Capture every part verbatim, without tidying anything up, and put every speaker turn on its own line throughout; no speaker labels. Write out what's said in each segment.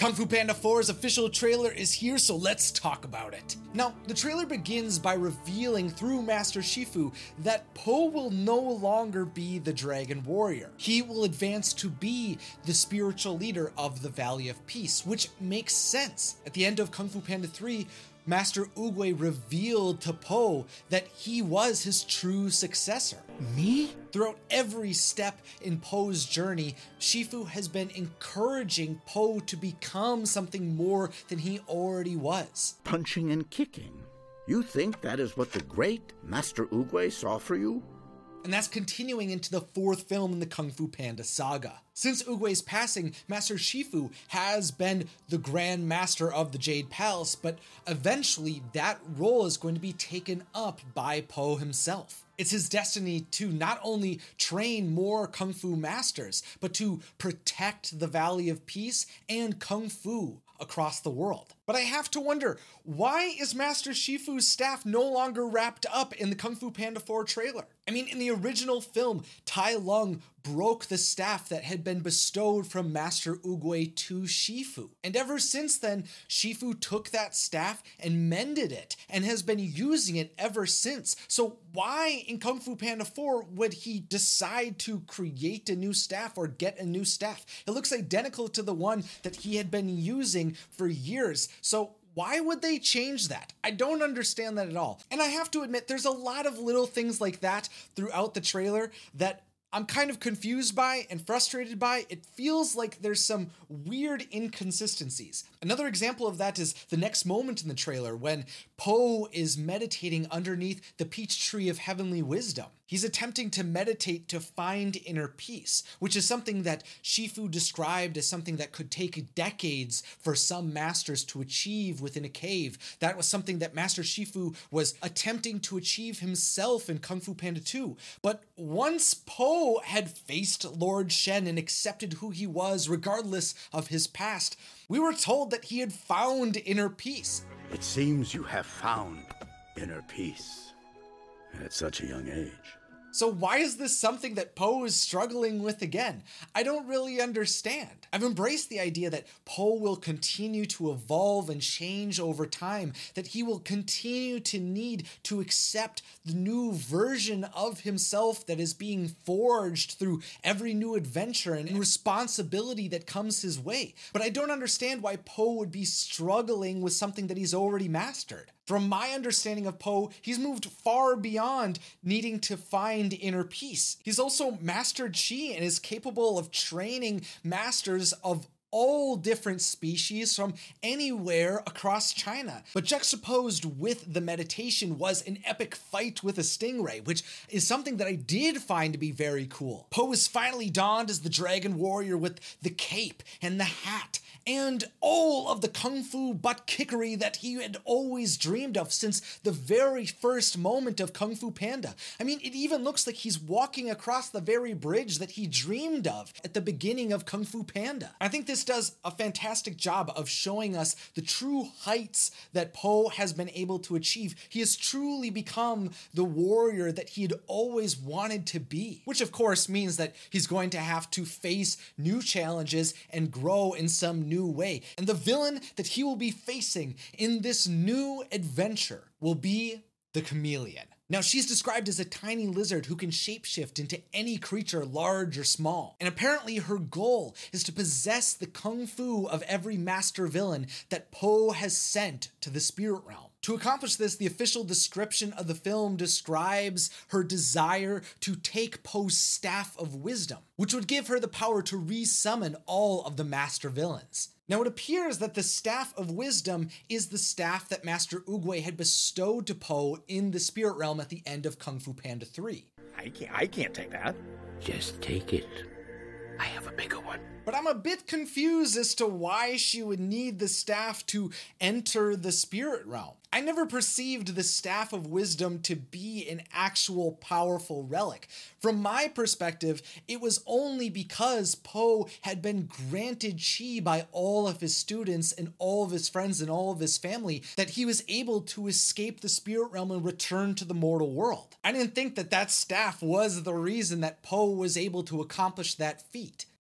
Kung Fu Panda four's official trailer is here, so let's talk about it. Now, the trailer begins by revealing through Master Shifu that Po will no longer be the Dragon Warrior. He will advance to be the spiritual leader of the Valley of Peace, which makes sense. At the end of Kung Fu Panda three, Master Oogway revealed to Po that he was his true successor.
Me?
Throughout every step in Po's journey, Shifu has been encouraging Po to become something more than he already was.
Punching and kicking. You think that is what the great Master Oogway saw for you?
And that's continuing into the fourth film in the Kung Fu Panda saga. Since Oogway's passing, Master Shifu has been the Grand Master of the Jade Palace, but eventually that role is going to be taken up by Po himself. It's his destiny to not only train more Kung Fu masters, but to protect the Valley of Peace and Kung Fu across the world. But I have to wonder, why is Master Shifu's staff no longer wrapped up in the Kung Fu Panda four trailer? I mean, in the original film, Tai Lung broke the staff that had been bestowed from Master Oogway to Shifu. And ever since then, Shifu took that staff and mended it, and has been using it ever since. So why in Kung Fu Panda four would he decide to create a new staff or get a new staff? It looks identical to the one that he had been using for years. So why would they change that? I don't understand that at all. And I have to admit, there's a lot of little things like that throughout the trailer that I'm kind of confused by and frustrated by. It feels like there's some weird inconsistencies. Another example of that is the next moment in the trailer when Po is meditating underneath the peach tree of heavenly wisdom. He's attempting to meditate to find inner peace, which is something that Shifu described as something that could take decades for some masters to achieve within a cave. That was something that Master Shifu was attempting to achieve himself in Kung Fu Panda two. But once Po had faced Lord Shen and accepted who he was regardless of his past, we were told that he had found inner peace.
It seems you have found inner peace at such a young age.
So why is this something that Po is struggling with again? I don't really understand. I've embraced the idea that Po will continue to evolve and change over time, that he will continue to need to accept the new version of himself that is being forged through every new adventure and responsibility that comes his way. But I don't understand why Po would be struggling with something that he's already mastered. From my understanding of Po, he's moved far beyond needing to find inner peace. He's also mastered Qi and is capable of training masters of all different species from anywhere across China. But juxtaposed with the meditation was an epic fight with a stingray, which is something that I did find to be very cool. Po is finally donned as the Dragon Warrior with the cape and the hat and all of the kung fu butt kickery that he had always dreamed of since the very first moment of Kung Fu Panda. I mean, it even looks like he's walking across the very bridge that he dreamed of at the beginning of Kung Fu Panda. I think this does a fantastic job of showing us the true heights that Po has been able to achieve. He has truly become the warrior that he had always wanted to be, which of course means that he's going to have to face new challenges and grow in some new way. And the villain that he will be facing in this new adventure will be the Chameleon. Now, she's described as a tiny lizard who can shapeshift into any creature, large or small. And apparently her goal is to possess the kung fu of every master villain that Po has sent to the spirit realm. To accomplish this, the official description of the film describes her desire to take Po's Staff of Wisdom, which would give her the power to re-summon all of the master villains. Now, it appears that the Staff of Wisdom is the staff that Master Oogway had bestowed to Po in the spirit realm at the end of Kung Fu Panda three.
I can't, I can't take that.
Just take it. I have a bigger one.
But I'm a bit confused as to why she would need the staff to enter the spirit realm. I never perceived the Staff of Wisdom to be an actual powerful relic. From my perspective, it was only because Po had been granted Qi by all of his students and all of his friends and all of his family that he was able to escape the spirit realm and return to the mortal world. I didn't think that that staff was the reason that Po was able to accomplish that feat.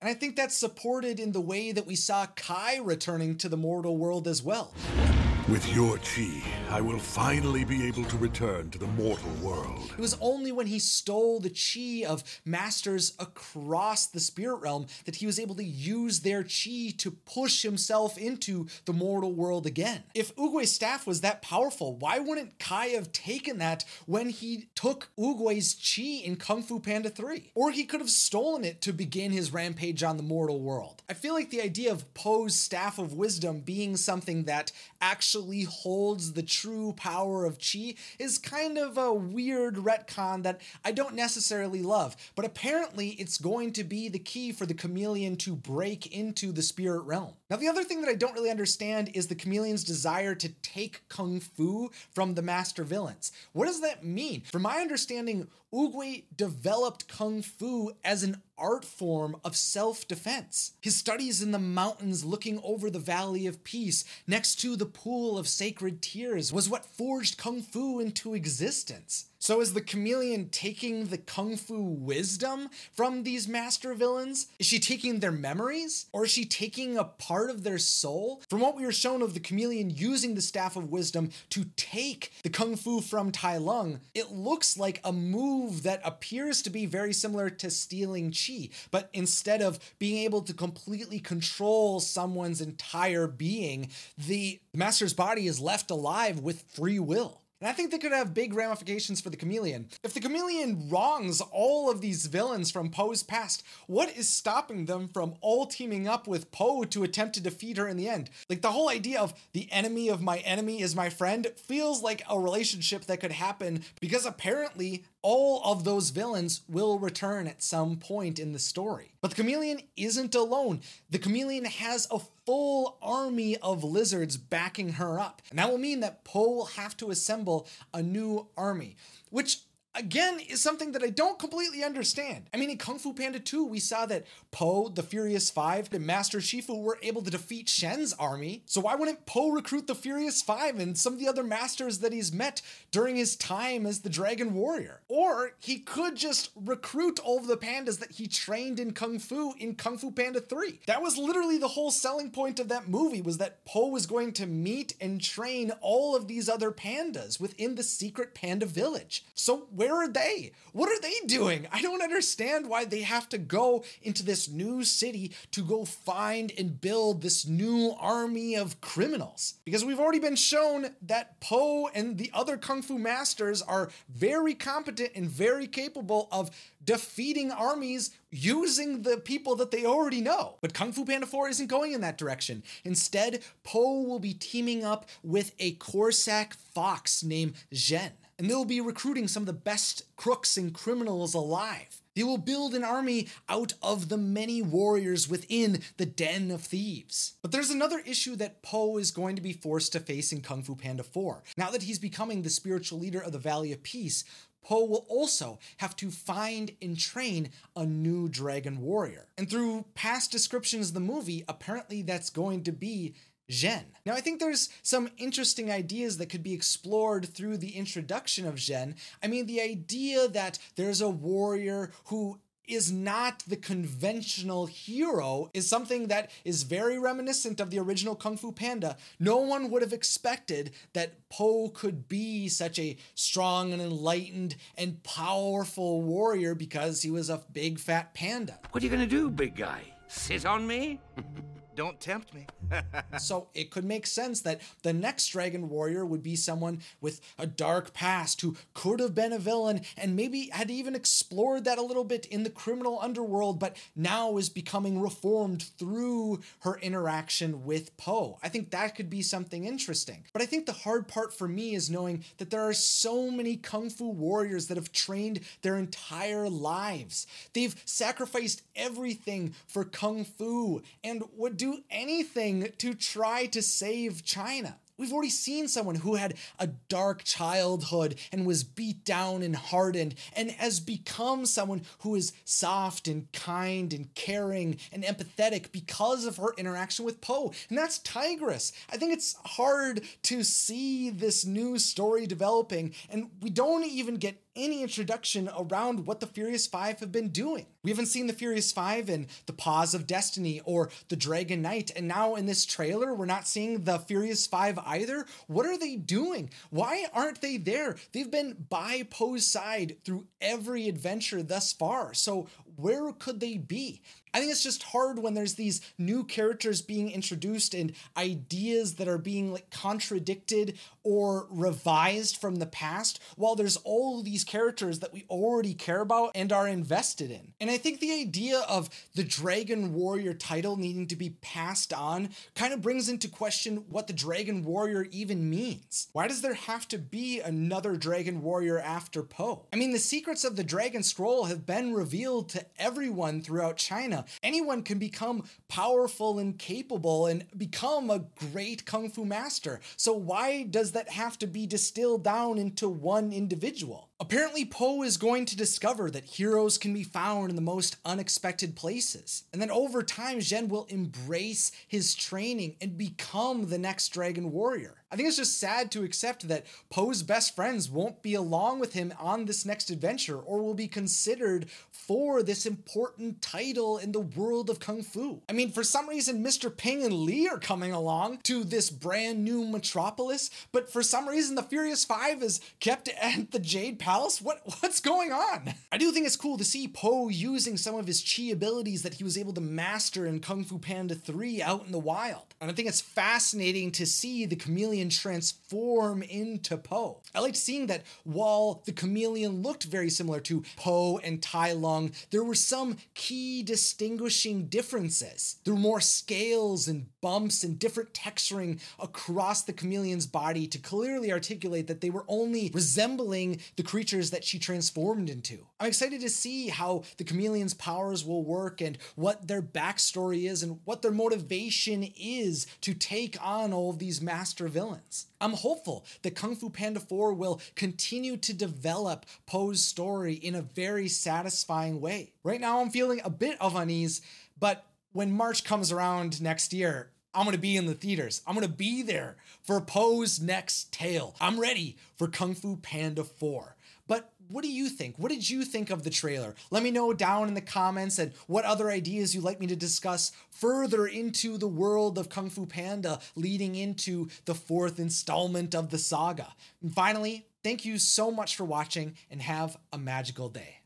And I think that's supported in the way that we saw Kai returning to the mortal world as well.
With your chi, I will finally be able to return to the mortal world.
It was only when he stole the chi of masters across the spirit realm that he was able to use their chi to push himself into the mortal world again. If Oogway's staff was that powerful, why wouldn't Kai have taken that when he took Oogway's chi in Kung Fu Panda three? Or he could have stolen it to begin his rampage on the mortal world. I feel like the idea of Po's Staff of Wisdom being something that actually holds the true power of chi is kind of a weird retcon that I don't necessarily love, but apparently it's going to be the key for the chameleon to break into the spirit realm. Now, the other thing that I don't really understand is the chameleon's desire to take Kung Fu from the master villains. What does that mean? From my understanding, Oogway developed Kung Fu as an art form of self-defense. His studies in the mountains looking over the Valley of Peace next to the Pool of Sacred Tears was what forged Kung Fu into existence. So is the chameleon taking the Kung Fu wisdom from these master villains? Is she taking their memories? Or is she taking a part of their soul? From what we were shown of the chameleon using the Staff of Wisdom to take the Kung Fu from Tai Lung, it looks like a move that appears to be very similar to stealing chi, but instead of being able to completely control someone's entire being, the master's body is left alive with free will. And I think they could have big ramifications for the chameleon. If the chameleon wrongs all of these villains from Po's past, what is stopping them from all teaming up with Po to attempt to defeat her in the end? Like, the whole idea of the enemy of my enemy is my friend feels like a relationship that could happen because apparently all of those villains will return at some point in the story. But the chameleon isn't alone. The chameleon has a full army of lizards backing her up. And that will mean that Po will have to assemble a new army, which again is something that I don't completely understand. I mean, in Kung Fu Panda two, we saw that Po, the Furious Five, and Master Shifu were able to defeat Shen's army. So why wouldn't Po recruit the Furious Five and some of the other masters that he's met during his time as the Dragon Warrior? Or he could just recruit all of the pandas that he trained in Kung Fu in Kung Fu Panda three. That was literally the whole selling point of that movie, was that Po was going to meet and train all of these other pandas within the secret panda village. So where are they? What are they doing? I don't understand why they have to go into this new city to go find and build this new army of criminals. Because we've already been shown that Po and the other Kung Fu masters are very competent and very capable of defeating armies using the people that they already know. But Kung Fu Panda four isn't going in that direction. Instead, Po will be teaming up with a Corsac fox named Zhen, and they'll be recruiting some of the best crooks and criminals alive. They will build an army out of the many warriors within the Den of Thieves. But there's another issue that Po is going to be forced to face in Kung Fu Panda four. Now that he's becoming the spiritual leader of the Valley of Peace, Po will also have to find and train a new dragon warrior. And through past descriptions of the movie, apparently that's going to be Zhen. Now, I think there's some interesting ideas that could be explored through the introduction of Zhen. I mean, the idea that there's a warrior who is not the conventional hero is something that is very reminiscent of the original Kung Fu Panda. No one would have expected that Po could be such a strong and enlightened and powerful warrior because he was a big fat panda.
What are you gonna do, big guy? Sit on me?
Don't tempt me.
So it could make sense that the next Dragon Warrior would be someone with a dark past who could have been a villain and maybe had even explored that a little bit in the criminal underworld, but now is becoming reformed through her interaction with Po. I think that could be something interesting. But I think the hard part for me is knowing that there are so many Kung Fu warriors that have trained their entire lives. They've sacrificed everything for Kung Fu and would do anything to try to save China. We've already seen someone who had a dark childhood and was beat down and hardened and has become someone who is soft and kind and caring and empathetic because of her interaction with Po, and that's Tigress. I think it's hard to see this new story developing, and we don't even get any introduction around what the Furious Five have been doing. We haven't seen the Furious Five in The Paws of Destiny or The Dragon Knight, and now in this trailer, we're not seeing the Furious Five either. What are they doing? Why aren't they there? They've been by Poe's side through every adventure thus far, so where could they be? I think it's just hard when there's these new characters being introduced and ideas that are being like contradicted or revised from the past, while there's all these characters that we already care about and are invested in. And I think the idea of the Dragon Warrior title needing to be passed on kind of brings into question what the Dragon Warrior even means. Why does there have to be another Dragon Warrior after Poe? I mean, the secrets of the Dragon Scroll have been revealed to everyone throughout China. Anyone can become powerful and capable and become a great kung fu master. So why does that have to be distilled down into one individual? Apparently, Poe is going to discover that heroes can be found in the most unexpected places. And then over time, Zhen will embrace his training and become the next Dragon Warrior. I think it's just sad to accept that Poe's best friends won't be along with him on this next adventure or will be considered for this important title in the world of Kung Fu. I mean, for some reason, Mister Ping and Li are coming along to this brand new metropolis, but for some reason, the Furious Five is kept at the Jade Palace. What, what's going on? I do think it's cool to see Poe using some of his chi abilities that he was able to master in Kung Fu Panda three out in the wild. And I think it's fascinating to see the chameleon transform into Poe. I liked seeing that while the chameleon looked very similar to Poe and Tai Lung, there were some key distinguishing differences. There were more scales and bumps and different texturing across the chameleon's body to clearly articulate that they were only resembling the creatures that she transformed into. I'm excited to see how the chameleon's powers will work and what their backstory is and what their motivation is to take on all of these master villains. I'm hopeful that Kung Fu Panda four will continue to develop Poe's story in a very satisfying way. Right now, I'm feeling a bit of unease, but when March comes around next year, I'm going to be in the theaters. I'm going to be there for Poe's next tale. I'm ready for Kung Fu Panda four. But what do you think? What did you think of the trailer? Let me know down in the comments and what other ideas you'd like me to discuss further into the world of Kung Fu Panda leading into the fourth installment of the saga. And finally, thank you so much for watching and have a magical day.